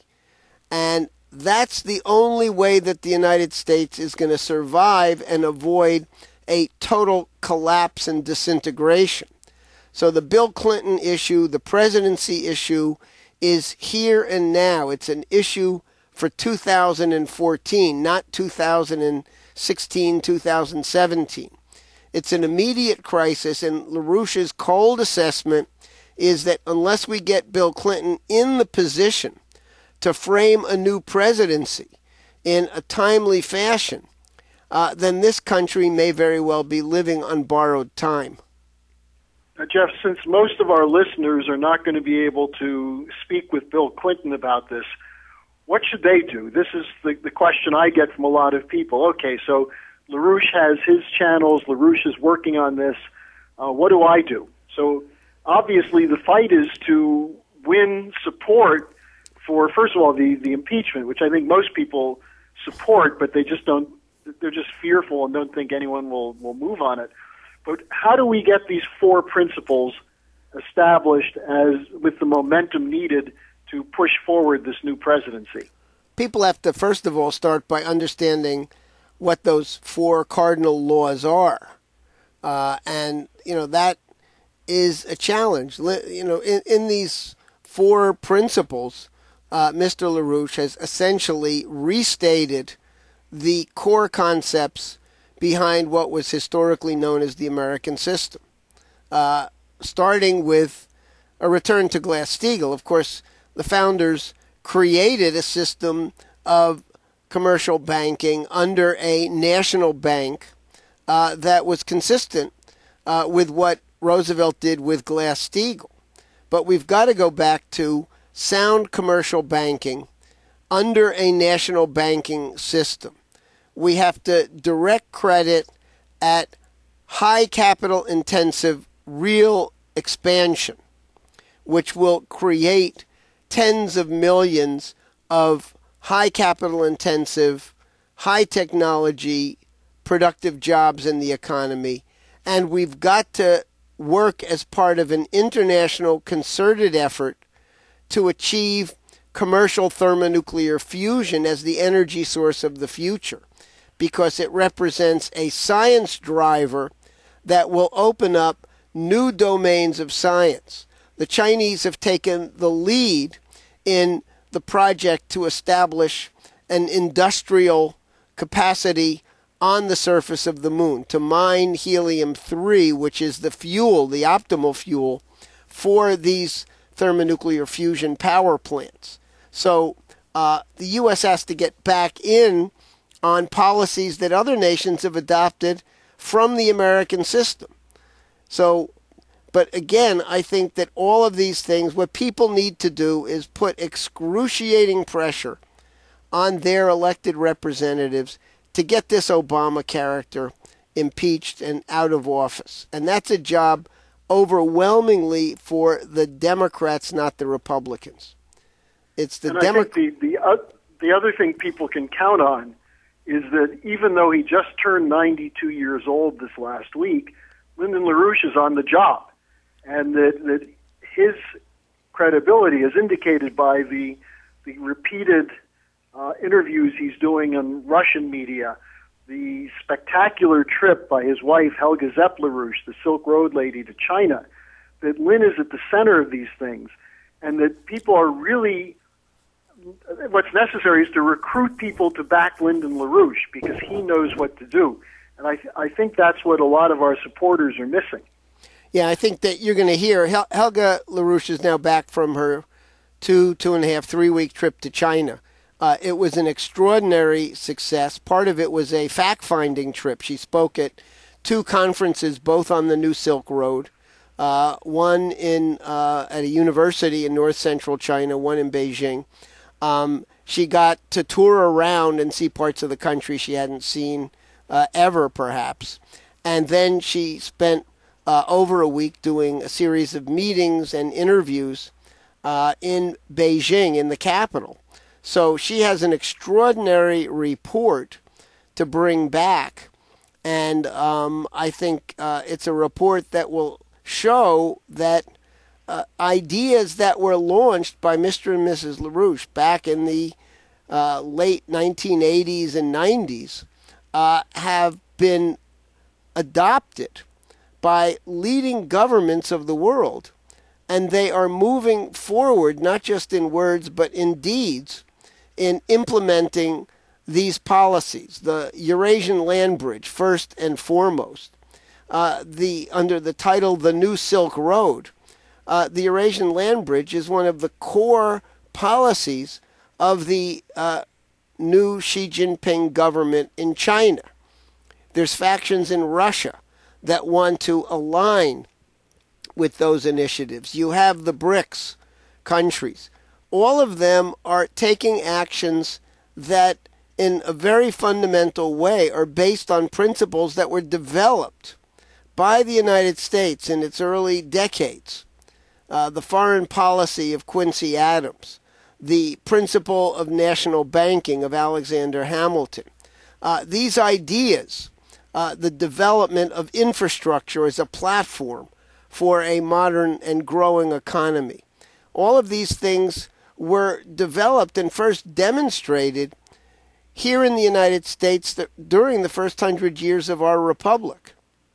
And that's the only way that the United States is going to survive and avoid a total collapse and disintegration. So the Bill Clinton issue, the presidency issue, is here and now. It's an issue for two thousand fourteen, not two thousand sixteen, two thousand seventeen. It's an immediate crisis, and LaRouche's cold assessment is that unless we get Bill Clinton in the position to frame a new presidency in a timely fashion, uh, then this country may very well be living on borrowed time. Now, Jeff, since most of our listeners are not going to be able to speak with Bill Clinton about this, what should they do? This is the, the question I get from a lot of people. Okay, so LaRouche has his channels. LaRouche is working on this. Uh, what do I do? So obviously the fight is to win support for, first of all, the, the impeachment, which I think most people support, but they just don't, they're just fearful and don't think anyone will, will move on it. But how do we get these four principles established as with the momentum needed to push forward this new presidency? People have to, first of all, start by understanding what those four cardinal laws are. Uh, and, you know, that is a challenge. You know, in, in these four principles, uh, Mister LaRouche has essentially restated the core concepts behind what was historically known as the American system, uh, starting with a return to Glass-Steagall. Of course, the founders created a system of commercial banking under a national bank uh, that was consistent uh, with what Roosevelt did with Glass-Steagall. But we've got to go back to sound commercial banking under a national banking system. We have to direct credit at high capital intensive real expansion, which will create tens of millions of high capital intensive, high technology, productive jobs in the economy. And we've got to work as part of an international concerted effort to achieve commercial thermonuclear fusion as the energy source of the future, because it represents a science driver that will open up new domains of science. The Chinese have taken the lead in the project to establish an industrial capacity on the surface of the moon to mine helium three, which is the fuel, the optimal fuel for these thermonuclear fusion power plants. So uh, the U S has to get back in on policies that other nations have adopted from the American system. So, but again, I think that all of these things, what people need to do is put excruciating pressure on their elected representatives to get this Obama character impeached and out of office. And that's a job overwhelmingly for the Democrats, not the Republicans. It's the and I Demo- think the, the, uh, the other thing people can count on is that even though he just turned ninety-two years old this last week, Lyndon LaRouche is on the job. And that, that his credibility is indicated by the, the repeated uh, interviews he's doing on Russian media, the spectacular trip by his wife, Helga Zepp LaRouche, the Silk Road lady, to China, that Lynn is at the center of these things, and that people are really, what's necessary is to recruit people to back Lyndon LaRouche because he knows what to do. And I, I think that's what a lot of our supporters are missing. Yeah, I think that you're going to hear Hel- Helga LaRouche is now back from her two, two and a half, three-week trip to China. Uh, it was an extraordinary success. Part of it was a fact-finding trip. She spoke at two conferences, both on the New Silk Road, uh, one in uh, at a university in north-central China, one in Beijing. Um, she got to tour around and see parts of the country she hadn't seen uh, ever, perhaps. And then she spent uh, over a week doing a series of meetings and interviews uh, in Beijing, in the capital. So she has an extraordinary report to bring back, and um, I think uh, it's a report that will show that uh, ideas that were launched by Mister and Missus LaRouche back in the uh, late nineteen eighties and nineties uh, have been adopted by leading governments of the world, and they are moving forward not just in words but in deeds in implementing these policies. The Eurasian Land Bridge, first and foremost, uh, the under the title The New Silk Road. Uh, the Eurasian Land Bridge is one of the core policies of the uh, new Xi Jinping government in China. There's factions in Russia that want to align with those initiatives. You have the BRICS countries. All of them are taking actions that in a very fundamental way are based on principles that were developed by the United States in its early decades. Uh, the foreign policy of Quincy Adams, the principle of national banking of Alexander Hamilton. Uh, these ideas, uh, the development of infrastructure as a platform for a modern and growing economy. All of these things were developed and first demonstrated here in the United States during the first hundred years of our republic.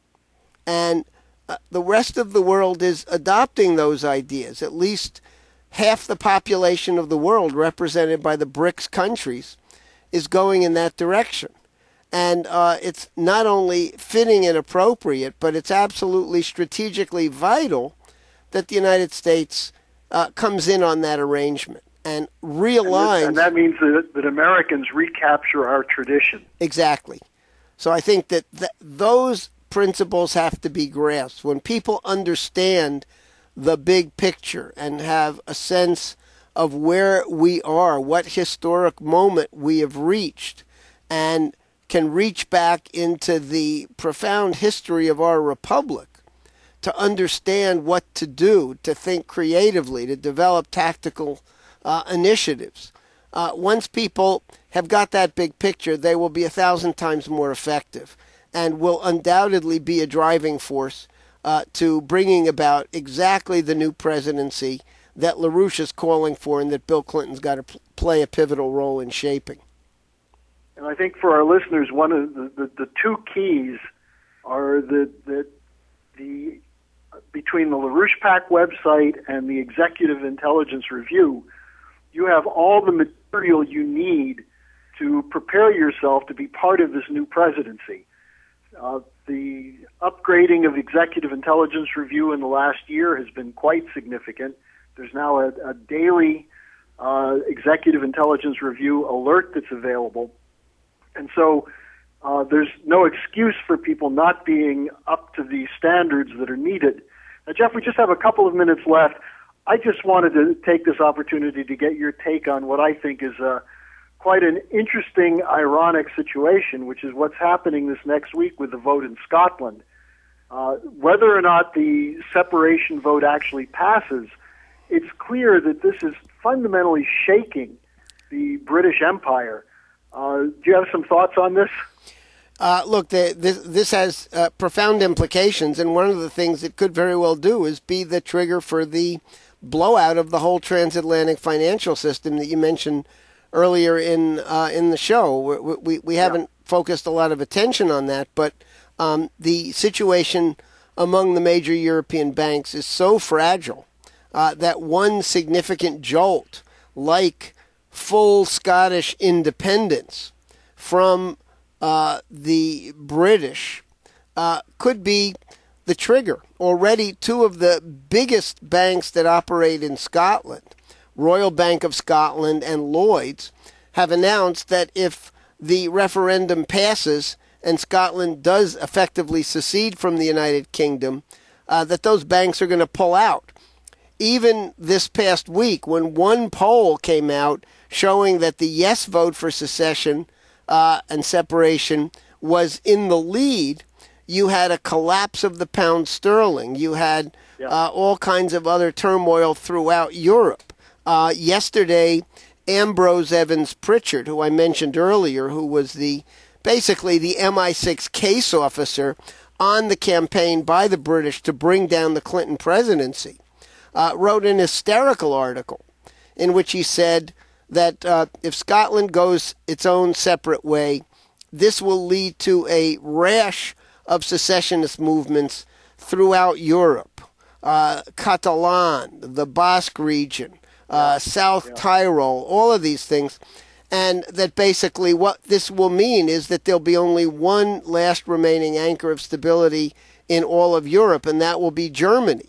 And uh, the rest of the world is adopting those ideas. At least half the population of the world, represented by the BRICS countries, is going in that direction. And uh, it's not only fitting and appropriate, but it's absolutely strategically vital that the United States uh, comes in on that arrangement and realigns. And, that, and that means that, that Americans recapture our tradition. Exactly. So I think that th- those principles have to be grasped. When people understand the big picture and have a sense of where we are, what historic moment we have reached, and can reach back into the profound history of our republic to understand what to do, to think creatively, to develop tactical uh, initiatives. Uh, once people have got that big picture, they will be a thousand times more effective and will undoubtedly be a driving force uh, to bringing about exactly the new presidency that LaRouche is calling for and that Bill Clinton's got to pl- play a pivotal role in shaping. And I think for our listeners, one of the, the, the two keys are that the, the between the LaRouche PAC website and the Executive Intelligence Review, you have all the material you need to prepare yourself to be part of this new presidency. Uh, the upgrading of executive intelligence review in the last year has been quite significant. There's now a, a daily uh, executive intelligence review alert that's available. And so uh, there's no excuse for people not being up to the standards that are needed. Now, Jeff, we just have a couple of minutes left. I just wanted to take this opportunity to get your take on what I think is a quite an interesting, ironic situation, which is what's happening this next week with the vote in Scotland. Uh, whether or not the separation vote actually passes, it's clear that this is fundamentally shaking the British Empire. Uh, do you have some thoughts on this? Uh, look, the, this, this has uh, profound implications, and one of the things it could very well do is be the trigger for the blowout of the whole transatlantic financial system that you mentioned earlier in uh, in the show. We we, we haven't yeah. focused a lot of attention on that, but um, the situation among the major European banks is so fragile uh, that one significant jolt, like full Scottish independence from uh, the British, uh, could be the trigger. Already, two of the biggest banks that operate in Scotland, Royal Bank of Scotland and Lloyds, have announced that if the referendum passes and Scotland does effectively secede from the United Kingdom, uh, that those banks are going to pull out. Even this past week, when one poll came out showing that the yes vote for secession uh, and separation was in the lead, you had a collapse of the pound sterling. You had yeah. uh, all kinds of other turmoil throughout Europe. Uh, yesterday, Ambrose Evans Pritchard, who I mentioned earlier, who was the basically the M I six case officer on the campaign by the British to bring down the Clinton presidency, uh, wrote an hysterical article in which he said that uh, if Scotland goes its own separate way, this will lead to a rash of secessionist movements throughout Europe. Uh, Catalan, the Basque region, uh, South yeah. Tyrol, all of these things. And that basically what this will mean is that there'll be only one last remaining anchor of stability in all of Europe, and that will be Germany.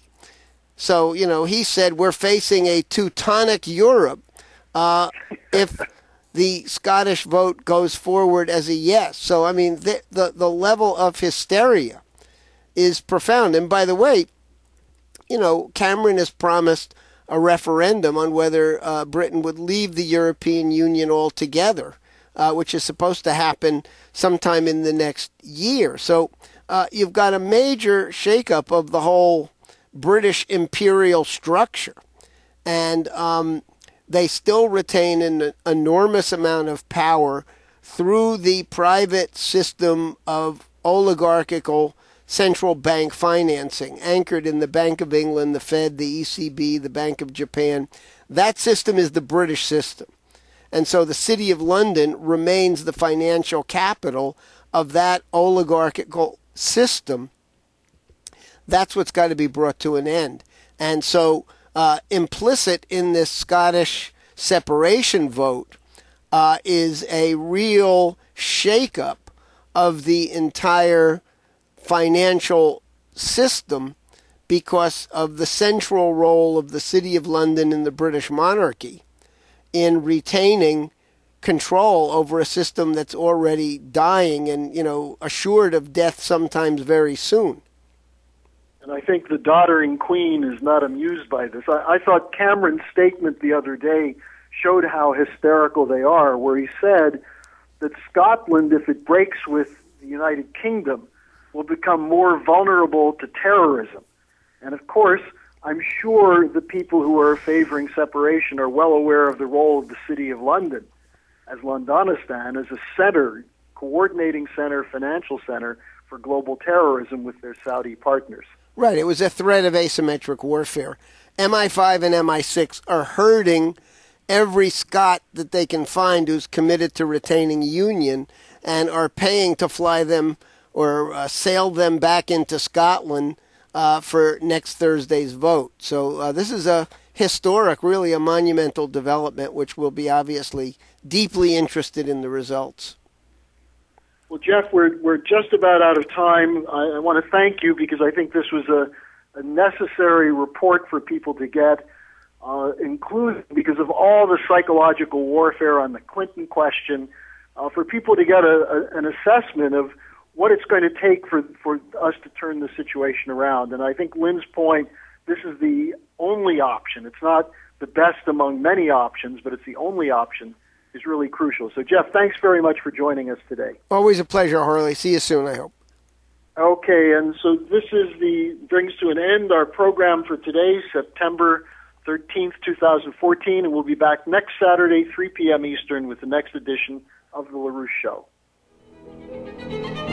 So, you know, he said we're facing a Teutonic Europe uh, if the Scottish vote goes forward as a yes. So, I mean, the, the, the level of hysteria is profound. And by the way, you know, Cameron has promised a referendum on whether uh, Britain would leave the European Union altogether, uh, which is supposed to happen sometime in the next year. So uh, you've got a major shakeup of the whole British imperial structure. And um, they still retain an enormous amount of power through the private system of oligarchical central bank financing, anchored in the Bank of England, the Fed, the E C B, the Bank of Japan. That system is the British system. And so the City of London remains the financial capital of that oligarchical system. That's what's got to be brought to an end. And so uh, implicit in this Scottish separation vote uh, is a real shakeup of the entire financial system because of the central role of the City of London in the British monarchy in retaining control over a system that's already dying and, you know, assured of death sometimes very soon. And I think the doddering Queen is not amused by this. I, I thought Cameron's statement the other day showed how hysterical they are, where he said that Scotland, if it breaks with the United Kingdom, will become more vulnerable to terrorism. And of course, I'm sure the people who are favoring separation are well aware of the role of the City of London as Londonistan, as a center, coordinating center, financial center for global terrorism with their Saudi partners. Right, it was a threat of asymmetric warfare. M I five and M I six are hurting every Scot that they can find who's committed to retaining union and are paying to fly them or uh, sail them back into Scotland uh, for next Thursday's vote. So uh, this is a historic, really a monumental development, which will be obviously deeply interested in the results. Well, Jeff, we're we're just about out of time. I, I want to thank you because I think this was a, a necessary report for people to get, uh, including because of all the psychological warfare on the Clinton question, uh, for people to get a, a, an assessment of what it's going to take for, for us to turn the situation around. And I think Lynn's point, this is the only option. It's not the best among many options, but it's the only option, is really crucial. So, Jeff, thanks very much for joining us today. Always a pleasure, Harley. See you soon, I hope. Okay, and so this is the brings to an end our program for today, September thirteenth, twenty fourteen, and we'll be back next Saturday, three p.m. Eastern, with the next edition of The LaRouche Show.